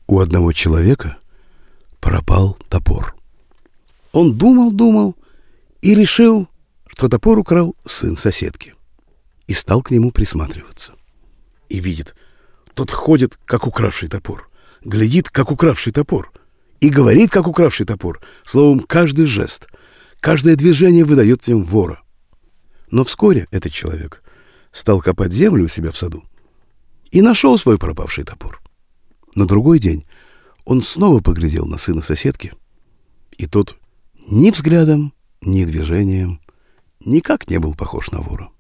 У одного человека пропал топор. Он думал и решил, что топор украл сын соседки. И стал к нему присматриваться. И видит, тот ходит, как укравший топор, глядит, как укравший топор, и говорит, как укравший топор. Словом, каждый жест, каждое движение выдает в нем вора. Но вскоре этот человек стал копать землю у себя в саду и нашел свой пропавший топор. На другой день он снова поглядел на сына соседки, и тот ни взглядом, ни движением никак не был похож на вора.